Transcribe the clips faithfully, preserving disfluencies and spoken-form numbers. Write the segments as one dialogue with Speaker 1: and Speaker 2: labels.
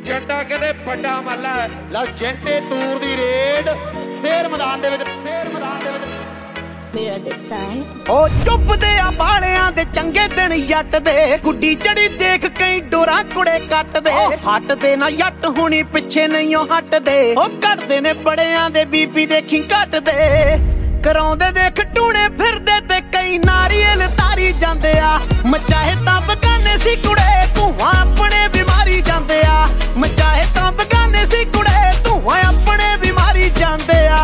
Speaker 1: ਜੰਟਾ ਕਹਿੰਦੇ ਵੱਡਾ ਮੱਲਾ ਲਓ ਜੰਟੇ ਤੂਰ ਦੀ ਰੇਡ ਫੇਰ ਮੈਦਾਨ ਦੇ ਵਿੱਚ ਫੇਰ ਮੈਦਾਨ ਦੇ ਵਿੱਚ
Speaker 2: ਮੇਰਾ ਦੇ ਸਾਈਂ
Speaker 3: ਉਹ ਚੁੱਪਦੇ ਆ ਬਾਲਿਆਂ ਦੇ ਚੰਗੇ ਦਿਨ ਜੱਟ ਦੇ ਗੁੱਡੀ ਚੜੀ ਦੇਖ ਕਈ ਡੋਰਾ ਕੁੜੇ ਕੱਟਦੇ ਹੱਟਦੇ ਨਾ ਜੱਟ ਹੁਣੀ ਪਿੱਛੇ ਨਹੀਂ ਉਹ ਹਟਦੇ ਉਹ ਕੱਢਦੇ ਨੇ ਬੜਿਆਂ ਦੇ ਬੀਪੀ ਦੇਖੀ ਘਟਦੇ ਕਰਾਉਂਦੇ ਦੇਖ ਟੂਣੇ ਫਿਰਦੇ ਤੇ ਕਈ ਨਾਰੀਅਲ ਤਾਰੀ ਜਾਂਦੇ ਆ ਮਚਾਹੇ ਤਾਂ ਬਗਾਨੇ ਸੀ ਕੁੜੇ ਧੂਆਂ ਆਪਣੇ ਬਿਮਾਰੀ ਜਾਂਦੇ ਆ ਮਚਾਹੇ ਤਾਂ ਬਗਾਨੇ ਸੀ ਕੁੜੇ ਧੂਆਂ ਆਪਣੇ ਬਿਮਾਰੀ ਜਾਂਦੇ ਆ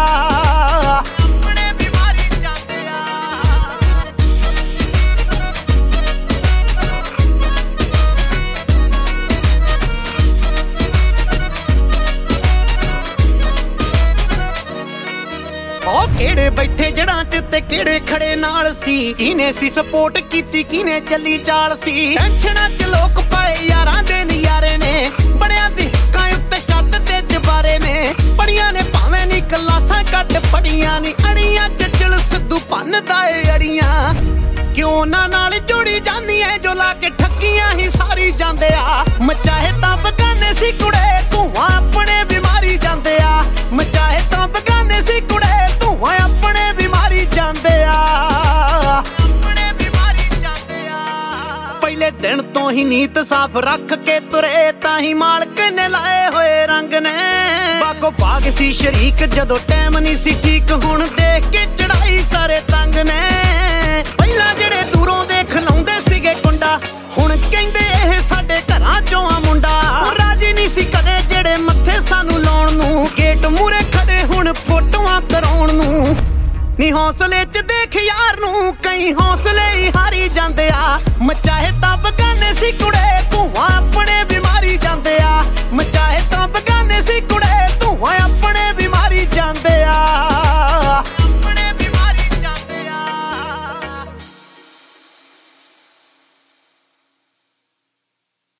Speaker 3: ਕਿਹੜੇ ਬੈਠੇ ਜੜਾਂ ਚ ਤੇ ਕਿਹੜੇ ਖੜੇ ਨਾਲ ਸੀ ਕਿਨੇ ਸੀ ਸਪੋਰਟ ਕੀਤੀ ਕਿਨੇ ਚੱਲੀ ਚਾਲ ਸੀ ਟੈਨਸ਼ਨਾਂ ਚ ਲੋਕ ਪਾਏ ਯਾਰਾਂ ਦੇ ਨਜ਼ਾਰੇ ਨੇ ਬੜਿਆਂ ਦੀ ਕਾਂ ਉੱਤੇ ਛੱਤ ਤੇ ਜਬਾਰੇ ਨੇ ਪੜੀਆਂ ਨੇ ਭਾਵੇਂ ਨੀ ਕਲਾਸਾਂ ਕੱਟ ਪੜੀਆਂ ਨੀ ਅੜੀਆਂ ਚੱਜਲ ਸਿੱਧੂ ਭੰਨਦਾ ਏ ਅੜੀਆਂ ਕਿਉਂ ਨਾ ਨਾਲ ਜੋੜੀ ਜਾਨੀ ਐ ਜੋ ਲਾ ਕੇ ਠੱਗੀਆਂ ਹੀ ਸਾਰੀ ਜਾਂਦੇ ਆ ਮਚਾਹੇ ਤਾਂ ਬਗਾਨੇ ਸੀ ਕੁੜੇ ਧੂਆਂ ਆਪਣੇ ਬਿਮਾਰੀ ਜਾਂਦੇ ਆ ਮਚਾਹੇ ਤਾਂ ਬਗਾਨੇ ਸੀ ਕੁੜੇ ਧੂਆਂ ਆਪਣੇ ਬਿਮਾਰੀ ਜਾਂਦੇ ਆ ਆਪਣੇ ਬਿਮਾਰੀ ਜਾਂਦੇ ਆ ਪਹਿਲੇ ਦਿਨ ਤੋਂ ਹੀ ਨੀਤ ਸਾਫ਼ ਰੱਖ ਕੇ ਤੁਰੇ ਤਾਂ ਹੀ ਮਾਲਕ ਨੇ ਲਾਏ ਹੋਏ ਰੰਗ ਨੇ ਬਾਗੋ ਬਾਗ ਸੀ ਸ਼ਰੀਕ ਜਦੋਂ ਟਾਈਮ ਨਹੀਂ ਸੀ ਠੀਕ ਹੁਣ ਦੇਖ ਕੇ ਚੜਾਈ ਸਾਰੇ ਤੰਗ ਨੇ ਪਹਿਲਾਂ ਜਿਹੜੇ ਦੂਰੋਂ ਦੇਖ ਲਾਉਂਦੇ ਸੀਗੇ ਕੁੰਡਾ ਹੁਣ ਕਹਿੰਦੇ ਇਹ ਸਾਡੇ ਘਰਾਂ ਚੋਂ ਆ ਮੁੰਡਾ ਰਾਜੀ ਨਹੀਂ ਸੀ ਕਦੇ ਜਿਹੜੇ ਮੱਥੇ ਸਾਨੂੰ ਲਾਉਣ ਨੂੰ ਗੇਟ ਮੂਰੇ ਖੜੇ ਹੁਣ ਫੋਟੋਆਂ ਕਰਾਉਣ ਨੂੰ ਨੀ ਹੌਸਲੇ ਚ ਦੇਖ ਯਾਰ ਨੂੰ ਕਈ ਹੌਸਲੇ ਹੀ ਹਾਰੀ ਜਾਂਦੇ ਆ ਮਚਾਹੇ ਤਾਂ ਬਗਾਨੇ ਸੀ ਕੁੜੇ